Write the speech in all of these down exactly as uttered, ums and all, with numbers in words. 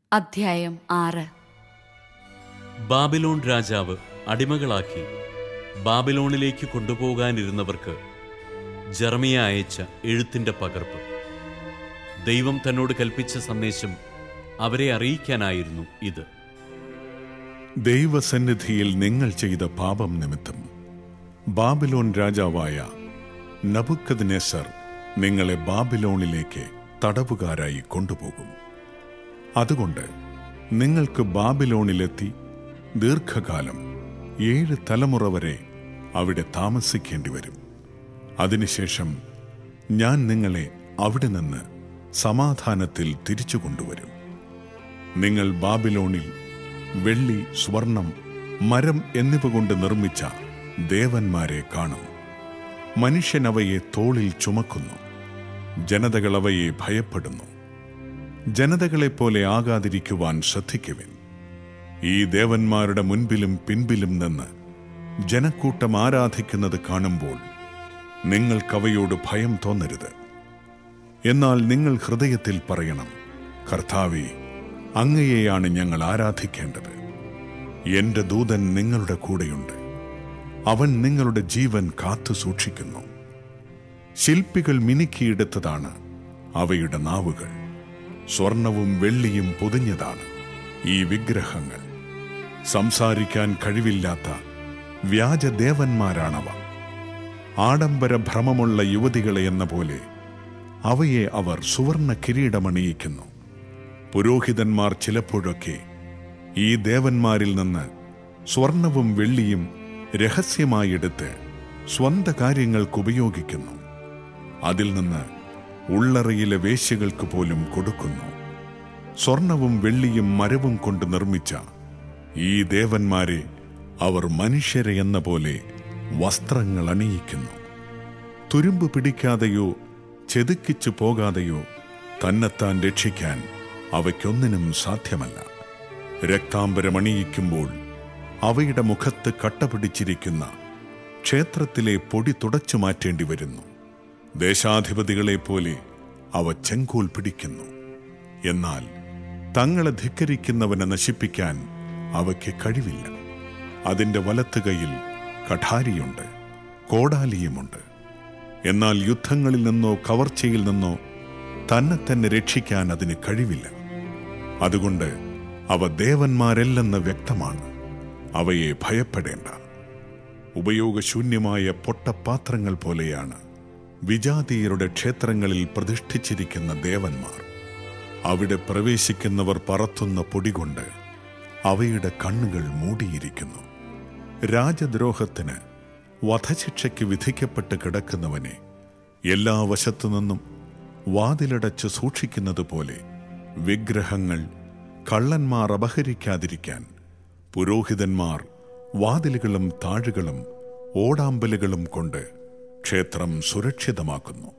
അധ്യായം ആറ്. ബാബിലോൺ രാജാവ് അടിമകളാക്കി ബാബിലോണിലേക്ക് കൊണ്ടുപോകാനിരുന്നവർക്ക് ജെറമിയ അയച്ച എഴുത്തിന്റെ പകർപ്പ്. ദൈവം തന്നോട് കൽപ്പിച്ച സന്ദേശം അവരെ അറിയിക്കാനായിരുന്നു ഇത്. ദൈവസന്നിധിയിൽ നിങ്ങൾ ചെയ്ത പാപം നിമിത്തം ബാബിലോൺ രാജാവായ നബൂഖദ്നേസർ നിങ്ങളെ ബാബിലോണിലേക്ക് തടവുകാരായി കൊണ്ടുപോകും. അതുകൊണ്ട് നിങ്ങൾക്ക് ബാബിലോണിലെത്തി ദീർഘകാലം ഏഴ് തലമുറ വരെ അവിടെ താമസിക്കേണ്ടി വരും. അതിനുശേഷം ഞാൻ നിങ്ങളെ അവിടെ നിന്ന് സമാധാനത്തിൽ തിരിച്ചു കൊണ്ടുവരും. നിങ്ങൾ ബാബിലോണിൽ വെള്ളി, സ്വർണം, മരം എന്നിവ കൊണ്ട് നിർമ്മിച്ച ദേവന്മാരെ കാണും. മനുഷ്യൻ അവയെ തോളിൽ ചുമക്കുന്നു. ജനതകൾ അവയെ ഭയപ്പെടുന്നു. ജനതകളെപ്പോലെ ആകാതിരിക്കുവാൻ ശ്രദ്ധിക്കുവിൻ. ഈ ദേവന്മാരുടെ മുൻപിലും പിൻപിലും നിന്ന് ജനക്കൂട്ടം ആരാധിക്കുന്നത് കാണുമ്പോൾ നിങ്ങൾക്കവയോട് ഭയം തോന്നരുത്. എന്നാൽ നിങ്ങൾ ഹൃദയത്തിൽ പറയണം, കർത്താവേ, അങ്ങയെയാണ് ഞങ്ങൾ ആരാധിക്കേണ്ടത്. എന്റെ ദൂതൻ നിങ്ങളുടെ കൂടെയുണ്ട്. അവൻ നിങ്ങളുടെ ജീവൻ കാത്തു സൂക്ഷിക്കുന്നു. ശില്പികൾ മിനുക്കിയെടുത്തതാണ് അവയുടെ നാവുകൾ. സ്വർണവും വെള്ളിയും പൊതിഞ്ഞതാണ് ഈ വിഗ്രഹങ്ങൾ. സംസാരിക്കാൻ കഴിവില്ലാത്ത വ്യാജദേവന്മാരാണവ. ആഡംബര ഭ്രമമുള്ള യുവതികളെ എന്ന പോലെ അവയെ അവർ സുവർണ കിരീടമണിയിക്കുന്നു. പുരോഹിതന്മാർ ചിലപ്പോഴൊക്കെ ഈ ദേവന്മാരിൽ നിന്ന് സ്വർണവും വെള്ളിയും രഹസ്യമായെടുത്ത് സ്വന്ത കാര്യങ്ങൾക്ക് ഉപയോഗിക്കുന്നു. അതിൽ നിന്ന് ഉള്ളറയിലെ വേശ്യകൾക്ക് പോലും കൊടുക്കുന്നു. സ്വർണവും വെള്ളിയും മരവും കൊണ്ട് നിർമ്മിച്ച ഈ ദേവന്മാരെ അവർ മനുഷ്യരെ എന്ന പോലെ വസ്ത്രങ്ങൾ അണിയിക്കുന്നു. തുരുമ്പ് പിടിക്കാതെയോ ചെതുക്കിച്ചു പോകാതെയോ തന്നെത്താൻ രക്ഷിക്കാൻ അവയ്ക്കൊന്നിനും സാധ്യമല്ല. രക്താംബരമണിയിക്കുമ്പോൾ അവയുടെ മുഖത്ത് കട്ടപിടിച്ചിരിക്കുന്ന ക്ഷേത്രത്തിലെ പൊടി തുടച്ചു മാറ്റേണ്ടി വരുന്നു. ദേശാധിപതികളെപ്പോലെ അവ ചെങ്കോൽ പിടിക്കുന്നു. എന്നാൽ തങ്ങളെ ധിക്കരിക്കുന്നവനെ നശിപ്പിക്കാൻ അവയ്ക്ക് കഴിവില്ല. അതിന്റെ വലത്ത് കൈയിൽ കഠാരിയുണ്ട്, കോടാലിയുമുണ്ട്. എന്നാൽ യുദ്ധങ്ങളിൽ നിന്നോ കവർച്ചയിൽ നിന്നോ തന്നെ തന്നെ രക്ഷിക്കാൻ അതിന് കഴിവില്ല. അതുകൊണ്ട് അവ ദേവന്മാരല്ലെന്ന് വ്യക്തമാണ്. അവയെ ഭയപ്പെടേണ്ട. ഉപയോഗശൂന്യമായ പൊട്ടപാത്രങ്ങൾ പോലെയാണ് വിജാതീയരുടെ ക്ഷേത്രങ്ങളിൽ പ്രതിഷ്ഠിച്ചിരിക്കുന്ന ദേവന്മാർ. അവിടെ പ്രവേശിക്കുന്നവർ പറത്തുന്ന പൊടികൊണ്ട് അവയുടെ കണ്ണുകൾ മൂടിയിരിക്കുന്നു. രാജദ്രോഹത്തിന് വധശിക്ഷയ്ക്ക് വിധിക്കപ്പെട്ട് കിടക്കുന്നവനെ എല്ലാ വശത്തുനിന്നും വാതിലടച്ച് സൂക്ഷിക്കുന്നത് പോലെ വിഗ്രഹങ്ങൾ കള്ളന്മാർ അപഹരിക്കാതിരിക്കാൻ പുരോഹിതന്മാർ വാതിലുകളും താഴുകളും ഓടാമ്പലുകളും കൊണ്ട് ക്ഷേത്രം സുരക്ഷിതമാക്കുന്നു.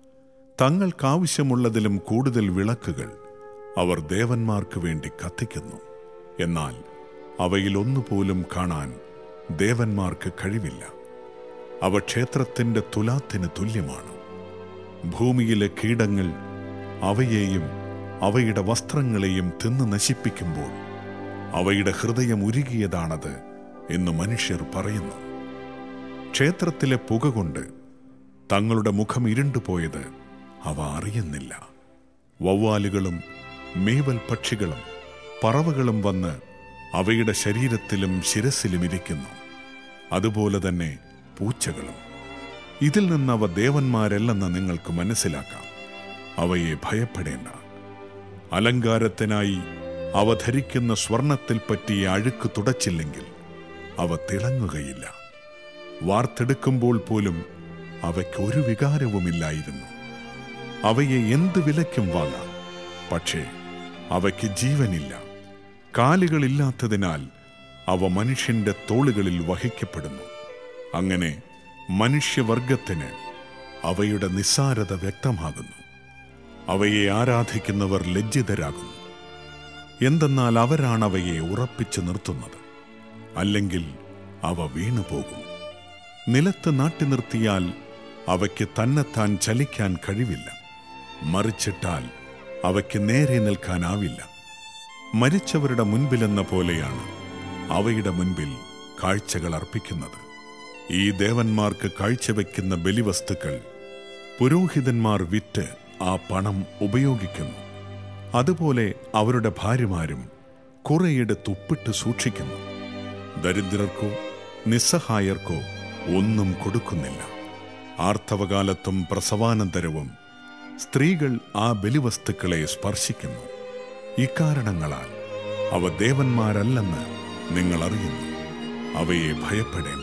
തങ്ങൾക്കാവശ്യമുള്ളതിലും കൂടുതൽ വിളക്കുകൾ അവർ ദേവന്മാർക്ക് വേണ്ടി കത്തിക്കുന്നു. എന്നാൽ അവയിലൊന്നുപോലും കാണാൻ ദേവന്മാർക്ക് കഴിവില്ല. അവ ക്ഷേത്രത്തിന്റെ തുലാത്തിന് തുല്യമാണ്. ഭൂമിയിലെ കീടങ്ങൾ അവയെയും അവയുടെ വസ്ത്രങ്ങളെയും തിന്ന് നശിപ്പിക്കുമ്പോൾ അവയുടെ ഹൃദയം ഉരുകിയതാണത് എന്ന് മനുഷ്യർ പറയുന്നു. ക്ഷേത്രത്തിലെ പുക കൊണ്ട് തങ്ങളുടെ മുഖം ഇരുണ്ടുപോയത് അവ അറിയുന്നില്ല. വവ്വാലുകളും മേവൽ പക്ഷികളും പറവകളും വന്ന് അവയുടെ ശരീരത്തിലും ശിരസിലും ഇരിക്കുന്നു. അതുപോലെ തന്നെ പൂച്ചകളും. ഇതിൽ നിന്ന് അവ ദേവന്മാരല്ലെന്ന് നിങ്ങൾക്ക് മനസ്സിലാക്കാം. അവയെ ഭയപ്പെടേണ്ട. അലങ്കാരത്തിനായി അവ ധരിക്കുന്ന സ്വർണത്തിൽ പറ്റിയ അഴുക്ക് തുടച്ചില്ലെങ്കിൽ അവ തിളങ്ങുകയില്ല. വാർത്തെടുക്കുമ്പോൾ പോലും അവയ്ക്ക് ഒരു വികാരവുമില്ലായിരുന്നു. അവയെ എന്ത് വിലയ്ക്കും വാങ്ങാം. പക്ഷേ അവയ്ക്ക് ജീവനില്ല. കാലുകളില്ലാത്തതിനാൽ അവ മനുഷ്യന്റെ തോളുകളിൽ വഹിക്കപ്പെടുന്നു. അങ്ങനെ മനുഷ്യവർഗത്തിന് അവയുടെ നിസ്സാരത വ്യക്തമാകുന്നു. അവയെ ആരാധിക്കുന്നവർ ലജ്ജിതരാകുന്നു. എന്തെന്നാൽ അവരാണവയെ ഉറപ്പിച്ചു നിർത്തുന്നത്. അല്ലെങ്കിൽ അവ വീണുപോകും. നിലത്ത് നാട്ടി നിർത്തിയാൽ അവയ്ക്ക് തന്നെത്താൻ ചലിക്കാൻ കഴിവില്ല. മറിച്ചിട്ടാൽ അവയ്ക്ക് നേരെ നിൽക്കാനാവില്ല. മരിച്ചവരുടെ മുൻപിലെന്ന പോലെയാണ് അവയുടെ മുൻപിൽ കാഴ്ചകൾ അർപ്പിക്കുന്നത്. ഈ ദേവന്മാർക്ക് കാഴ്ചവെക്കുന്ന ബലിവസ്തുക്കൾ പുരോഹിതന്മാർ വിറ്റ് ആ പണം ഉപയോഗിക്കുന്നു. അതുപോലെ അവരുടെ ഭാര്യമാരും കുറെയെടുത്ത് ഉപ്പിട്ട് സൂക്ഷിക്കുന്നു. ദരിദ്രർക്കോ നിസ്സഹായർക്കോ ഒന്നും കൊടുക്കുന്നില്ല. ആർത്തവകാലത്തും പ്രസവാനന്തരവും സ്ത്രീകൾ ആ ബലിവസ്തുക്കളെ സ്പർശിക്കുന്നു. ഇക്കാരണങ്ങളാൽ അവ ദേവന്മാരല്ലെന്ന് നിങ്ങൾ അറിയുന്നു. അവയെ ഭയപ്പെടേണ്ട.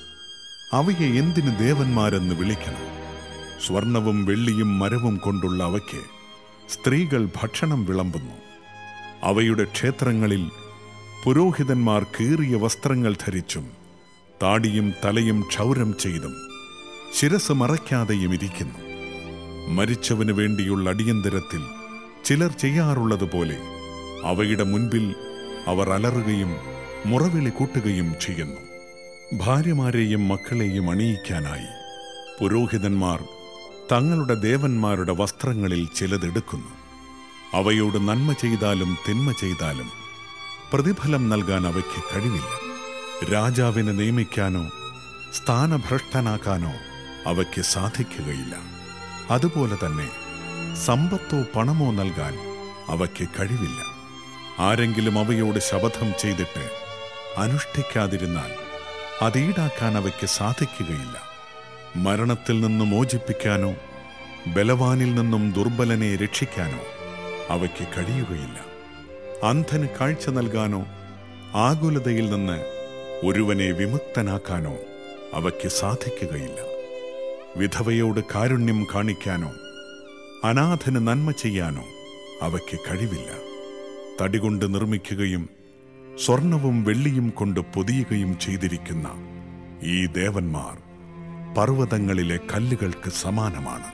അവയെ എന്തിന് ദേവന്മാരെന്ന് വിളിക്കണം? സ്വർണവും വെള്ളിയും മരവും കൊണ്ടുള്ള അവയ്ക്ക് സ്ത്രീകൾ ഭക്ഷണം വിളമ്പുന്നു. അവയുടെ ക്ഷേത്രങ്ങളിൽ പുരോഹിതന്മാർ കീറിയ വസ്ത്രങ്ങൾ ധരിച്ചും താടിയും തലയും ക്ഷൗരം ചെയ്തും ശിരസ് മറയ്ക്കാതെയും ഇരിക്കുന്നു. മരിച്ചവന് വേണ്ടിയുള്ള അടിയന്തരത്തിൽ ചിലർ ചെയ്യാറുള്ളതുപോലെ അവയുടെ മുൻപിൽ അവർ അലറുകയും മുറവിളി കൂട്ടുകയും ചെയ്യുന്നു. ഭാര്യമാരെയും മക്കളെയും അണിയിക്കാനായി പുരോഹിതന്മാർ തങ്ങളുടെ ദേവന്മാരുടെ വസ്ത്രങ്ങളിൽ ചിലതെടുക്കുന്നു. അവയോട് നന്മ ചെയ്താലും തിന്മ ചെയ്താലും പ്രതിഫലം നൽകാൻ അവയ്ക്ക് കഴിവില്ല. രാജാവിനെ നിയമിക്കാനോ സ്ഥാനഭ്രഷ്ടനാക്കാനോ അവയ്ക്ക് സാധിക്കുകയില്ല. അതുപോലെ തന്നെ സമ്പത്തോ പണമോ നൽകാൻ അവയ്ക്ക് കഴിവില്ല. ആരെങ്കിലും അവയോട് ശപഥം ചെയ്തിട്ട് അനുഷ്ഠിക്കാതിരുന്നാൽ അത് ഈടാക്കാൻ അവയ്ക്ക് സാധിക്കുകയില്ല. മരണത്തിൽ നിന്നും മോചിപ്പിക്കാനോ ബലവാനിൽ നിന്നും ദുർബലനെ രക്ഷിക്കാനോ അവയ്ക്ക് കഴിയുകയില്ല. അന്ധന് കാഴ്ച നൽകാനോ ആകുലതയിൽ നിന്ന് ഒരുവനെ വിമുക്തനാക്കാനോ അവയ്ക്ക് സാധിക്കുകയില്ല. വിധവയോട് കാരുണ്യം കാണിക്കാനോ അനാഥന് നന്മ ചെയ്യാനോ അവയ്ക്ക് കഴിവില്ല. തടികൊണ്ട് നിർമ്മിക്കുകയും സ്വർണവും വെള്ളിയും കൊണ്ട് പൊതിയുകയും ചെയ്തിരിക്കുന്ന ഈ ദേവന്മാർ പർവ്വതങ്ങളിലെ കല്ലുകൾക്ക് സമാനമാണ്.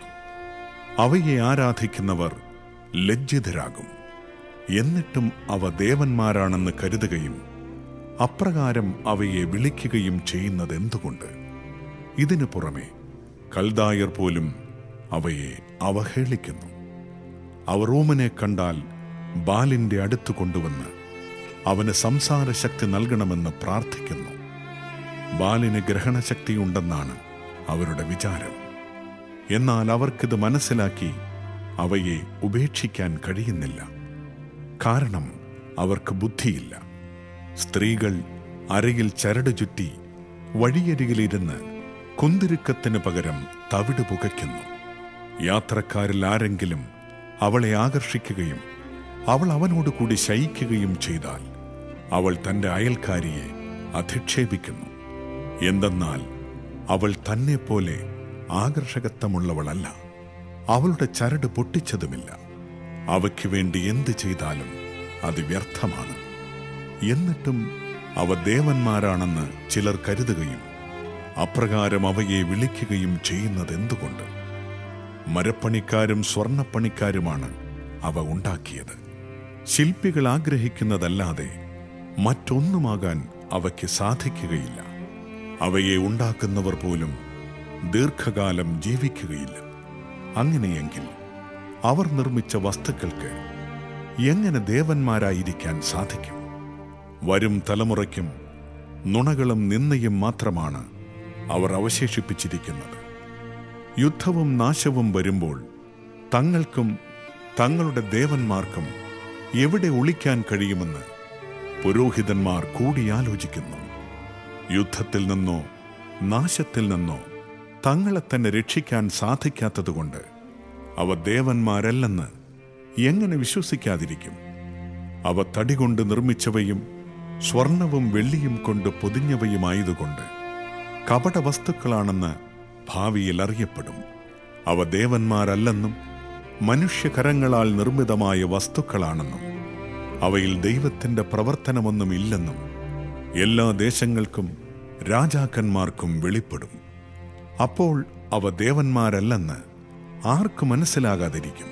അവയെ ആരാധിക്കുന്നവർ ലജ്ജിതരാകും. എന്നിട്ടും അവ ദേവന്മാരാണെന്ന് കരുതുകയും അപ്രകാരം അവയെ വിളിക്കുകയും ചെയ്യുന്നത് എന്തുകൊണ്ട്? ഇതിനു പുറമെ കൽദായർ പോലും അവയെ അവഹേളിക്കുന്നു. അവർ റോമനെ കണ്ടാൽ ബാലിന്റെ അടുത്ത് കൊണ്ടുവന്ന് അവന് സംസാരശക്തി നൽകണമെന്ന് പ്രാർത്ഥിക്കുന്നു. ബാലിന് ഗ്രഹണശക്തിയുണ്ടെന്നാണ് അവരുടെ വിചാരം. എന്നാൽ അവർക്കിത് മനസ്സിലാക്കി അവയെ ഉപേക്ഷിക്കാൻ കഴിയുന്നില്ല. കാരണം അവർക്ക് ബുദ്ധിയില്ല. സ്ത്രീകൾ അരയിൽ ചരട് ചുറ്റി വഴിയരികിലിരുന്ന് കുന്തിരുക്കത്തിന് പകരം തവിട് പുകയ്ക്കുന്നു. യാത്രക്കാരിൽ ആരെങ്കിലും അവളെ ആകർഷിക്കുകയും അവൾ അവനോട് കൂടി ശയിക്കുകയും ചെയ്താൽ അവൾ തന്റെ അയൽക്കാരിയെ അധിക്ഷേപിക്കുന്നു. എന്തെന്നാൽ അവൾ തന്നെ പോലെ ആകർഷകത്വമുള്ളവളല്ല. അവളുടെ ചരട് പൊട്ടിച്ചതുമില്ല. അവയ്ക്ക് വേണ്ടി എന്ത് ചെയ്താലും അത് വ്യർത്ഥമാണ്. എന്നിട്ടും അവ ദേവന്മാരാണെന്ന് ചിലർ കരുതുകയും അപ്രകാരം അവയെ വിളിക്കുകയും ചെയ്യുന്നത് എന്തുകൊണ്ട്? മരപ്പണിക്കാരും സ്വർണപ്പണിക്കാരുമാണ് അവ ഉണ്ടാക്കിയത്. ശില്പികൾ ആഗ്രഹിക്കുന്നതല്ലാതെ മറ്റൊന്നുമാകാൻ അവയ്ക്ക് സാധിക്കുകയില്ല. അവയെ ഉണ്ടാക്കുന്നവർ പോലും ദീർഘകാലം ജീവിക്കുകയില്ല. അങ്ങനെയെങ്കിൽ അവർ നിർമ്മിച്ച വസ്തുക്കൾക്ക് എങ്ങനെ ദേവന്മാരായിരിക്കാൻ സാധിക്കും? വരും തലമുറയ്ക്കും നുണകളും നിന്ദയും മാത്രമാണ് അവർ അവശേഷിപ്പിച്ചിരിക്കുന്നത്. യുദ്ധവും നാശവും വരുമ്പോൾ തങ്ങൾക്കും തങ്ങളുടെ ദേവന്മാർക്കും എവിടെ ഒളിക്കാൻ കഴിയുമെന്ന് പുരോഹിതന്മാർ കൂടിയാലോചിക്കുന്നു. യുദ്ധത്തിൽ നിന്നോ നാശത്തിൽ നിന്നോ തങ്ങളെ തന്നെ രക്ഷിക്കാൻ സാധിക്കാത്തതുകൊണ്ട് അവ ദേവന്മാരല്ലെന്ന് എങ്ങനെ വിശ്വസിക്കാതിരിക്കും? അവ തടികൊണ്ട് നിർമ്മിച്ചവയും സ്വർണവും വെള്ളിയും കൊണ്ട് പൊതിഞ്ഞവയുമായതുകൊണ്ട് കപട വസ്തുക്കളാണെന്ന് ഭാവിയിൽ അറിയപ്പെടും. അവ ദേവന്മാരല്ലെന്നും മനുഷ്യകരങ്ങളാൽ നിർമ്മിതമായ വസ്തുക്കളാണെന്നും അവയിൽ ദൈവത്തിന്റെ പ്രവർത്തനമൊന്നുമില്ലെന്നും എല്ലാ ദേശങ്ങൾക്കും രാജാക്കന്മാർക്കും വെളിപ്പെടും. അപ്പോൾ അവ ദേവന്മാരല്ലെന്ന് ആർക്ക് മനസ്സിലാകാതിരിക്കും?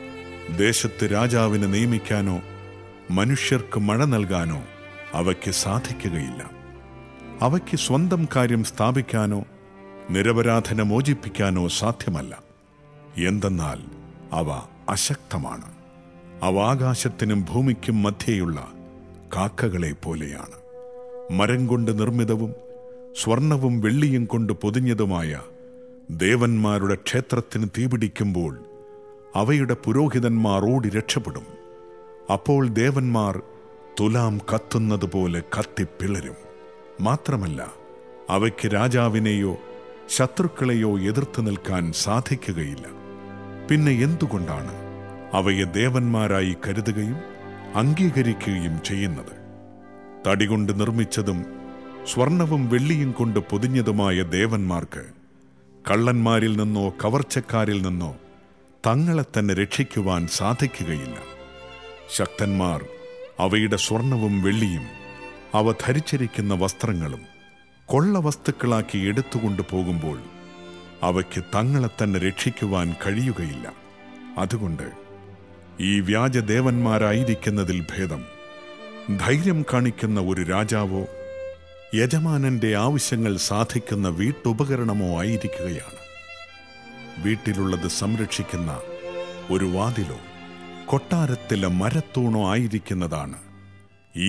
ദേശത്ത് രാജാവിനെ നിയമിക്കാനോ മനുഷ്യർക്ക് മഴ നൽകാനോ അവയ്ക്ക് സാധിക്കുകയില്ല. അവയ്ക്ക് സ്വന്തം കാര്യം സ്ഥാപിക്കാനോ നിരപരാധനെ മോചിപ്പിക്കാനോ സാധ്യമല്ല. എന്തെന്നാൽ അവ അശക്തമാണ്. അവ ആകാശത്തിനും ഭൂമിക്കും മധ്യേയുള്ള കാക്കകളെ പോലെയാണ്. മരം കൊണ്ട് നിർമ്മിതവും സ്വർണവും വെള്ളിയും കൊണ്ട് പൊതിഞ്ഞതുമായ ദേവന്മാരുടെ ക്ഷേത്രത്തിന് തീപിടിക്കുമ്പോൾ അവയുടെ പുരോഹിതന്മാർ ഓടി രക്ഷപ്പെടും. അപ്പോൾ ദേവന്മാർ തുലാം കത്തുന്നതുപോലെ കത്തിപ്പിളരും. മാത്രമല്ല, അവയ്ക്ക് രാജാവിനെയോ ശത്രുക്കളെയോ എതിർത്ത് നിൽക്കാൻ സാധിക്കുകയില്ല. പിന്നെ എന്തുകൊണ്ടാണ് അവയെ ദേവന്മാരായി കരുതുകയും അംഗീകരിക്കുകയും ചെയ്യുന്നത്? തടികൊണ്ട് നിർമ്മിച്ചതും സ്വർണവും വെള്ളിയും കൊണ്ട് പൊതിഞ്ഞതുമായ ദേവന്മാർക്ക് കള്ളന്മാരിൽ നിന്നോ കവർച്ചക്കാരിൽ നിന്നോ തങ്ങളെ തന്നെ രക്ഷിക്കുവാൻ സാധിക്കുകയില്ല. ശക്തന്മാർ അവയുടെ സ്വർണവും വെള്ളിയും അവ ധരിച്ചിരിക്കുന്ന വസ്ത്രങ്ങളും കൊള്ള വസ്തുക്കളാക്കി എടുത്തുകൊണ്ടു പോകുമ്പോൾ അവയ്ക്ക് തങ്ങളെ തന്നെ രക്ഷിക്കുവാൻ കഴിയുകയില്ല. അതുകൊണ്ട് ഈ വ്യാജദേവന്മാരായിരിക്കുന്നതിൽ ഭേദം ധൈര്യം കാണിക്കുന്ന ഒരു രാജാവോ യജമാനന്റെ ആവശ്യങ്ങൾ സാധിക്കുന്ന വീട്ടുപകരണമോ ആയിരിക്കുകയാണ്. വീട്ടിലുള്ളത് സംരക്ഷിക്കുന്ന ഒരു വാതിലോ കൊട്ടാരത്തിലെ മരത്തൂണോ ആയിരിക്കുന്നതാണ് ഈ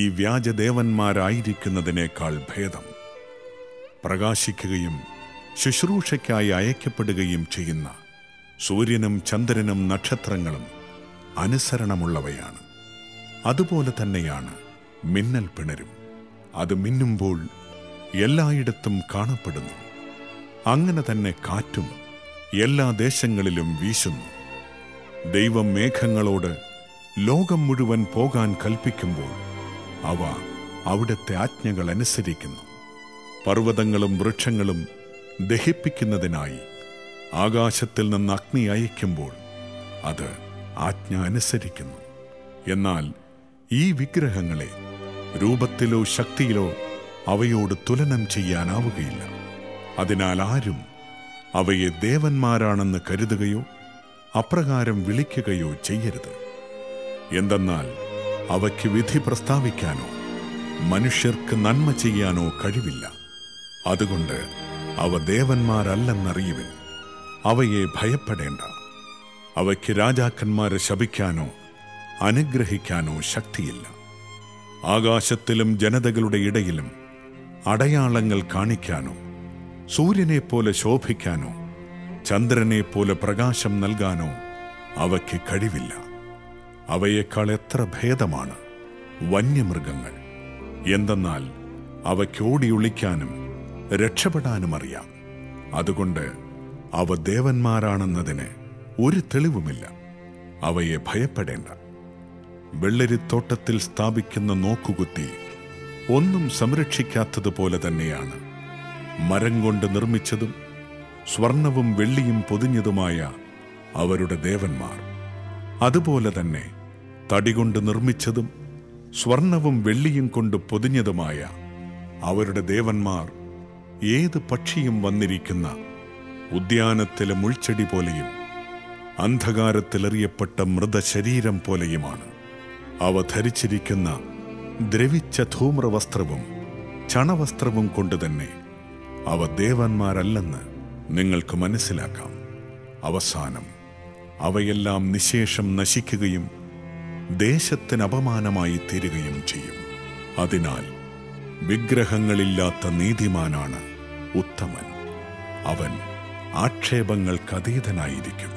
വ്യാജദേവന്മാരായിരിക്കുന്നതിനേക്കാൾ ഭേദം. പ്രകാശിക്കുകയും ശുശ്രൂഷയ്ക്കായി അയക്കപ്പെടുകയും ചെയ്യുന്ന സൂര്യനും ചന്ദ്രനും നക്ഷത്രങ്ങളും അനുസരണമുള്ളവയാണ്. അതുപോലെ തന്നെയാണ് മിന്നൽ പിണരും. അത് മിന്നുമ്പോൾ എല്ലായിടത്തും കാണപ്പെടുന്നു. അങ്ങനെ തന്നെ കാറ്റും എല്ലാ ദേശങ്ങളിലും വീശുന്നു. ദൈവം മേഘങ്ങളോട് ലോകം മുഴുവൻ പോകാൻ കൽപ്പിക്കുമ്പോൾ അവ അവിടുത്തെ ആജ്ഞകൾ അനുസരിക്കുന്നു. പർവ്വതങ്ങളും വൃക്ഷങ്ങളും ദഹിപ്പിക്കുന്നതിനായി ആകാശത്തിൽ നിന്ന് അഗ്നി അയക്കുമ്പോൾ അത് ആജ്ഞ അനുസരിക്കുന്നു. എന്നാൽ ഈ വിഗ്രഹങ്ങളെ രൂപത്തിലോ ശക്തിയിലോ അവയോട് തുലനം ചെയ്യാനാവുകയില്ല. അതിനാൽ ആരും അവയെ ദേവന്മാരാണെന്ന് കരുതുകയോ അപ്രകാരം വിളിക്കുകയോ ചെയ്യരുത്. എന്തെന്നാൽ അവയ്ക്ക് വിധി പ്രസ്താവിക്കാനോ മനുഷ്യർക്ക് നന്മ ചെയ്യാനോ കഴിവില്ല. അതുകൊണ്ട് അവ ദേവന്മാരല്ലെന്നറിയുവിൻ. അവയെ ഭയപ്പെടേണ്ട. അവയ്ക്ക് രാജാക്കന്മാരെ ശപിക്കാനോ അനുഗ്രഹിക്കാനോ ശക്തിയില്ല. ആകാശത്തിലും ജനതകളുടെ ഇടയിലും അടയാളങ്ങൾ കാണിക്കാനോ സൂര്യനെപ്പോലെ ശോഭിക്കാനോ ചന്ദ്രനെപ്പോലെ പ്രകാശം നൽകാനോ അവയ്ക്ക് കഴിവില്ല. അവയേക്കാൾ എത്ര ഭേദമാണ് വന്യമൃഗങ്ങൾ. എന്തെന്നാൽ അവയ്ക്ക് ഓടിയൊളിക്കാനും രക്ഷപ്പെടാനും അറിയാം. അതുകൊണ്ട് അവ ദേവന്മാരാണെന്നതിന് ഒരു തെളിവുമില്ല. അവയെ ഭയപ്പെടേണ്ട. വെള്ളരിത്തോട്ടത്തിൽ സ്ഥാപിക്കുന്ന നോക്കുകുത്തി ഒന്നും സംരക്ഷിക്കാത്തതുപോലെ തന്നെയാണ് മരം കൊണ്ട് നിർമ്മിച്ചതും സ്വർണവും വെള്ളിയും പൊതിഞ്ഞതുമായ അവരുടെ ദേവന്മാർ. അതുപോലെ തന്നെ തടികൊണ്ട് നിർമ്മിച്ചതും സ്വർണവും വെള്ളിയും കൊണ്ട് പൊതിഞ്ഞതുമായ അവരുടെ ദേവന്മാർ ഏത് പക്ഷിയും വന്നിരിക്കുന്ന ഉദ്യാനത്തിലെ മുൾച്ചെടി പോലെയും അന്ധകാരത്തിലെറിയപ്പെട്ട മൃതശരീരം പോലെയുമാണ്. അവ ധരിച്ചിരിക്കുന്ന ദ്രവിച്ച ധൂമ്രവസ്ത്രവും ചണവസ്ത്രവും കൊണ്ടുതന്നെ അവ ദേവന്മാരല്ലെന്ന് നിങ്ങൾക്ക് മനസ്സിലാക്കാം. അവസാനം അവയെല്ലാം നിശേഷം നശിക്കുകയും ദേശത്തിന് അപമാനമായി തീരുകയും ചെയ്യും. അതിനാൽ വിഗ്രഹങ്ങളില്ലാത്ത നീതിമാനാണ് ഉത്തമൻ. അവൻ ആക്ഷേപങ്ങൾക്കതീതനായിരിക്കും.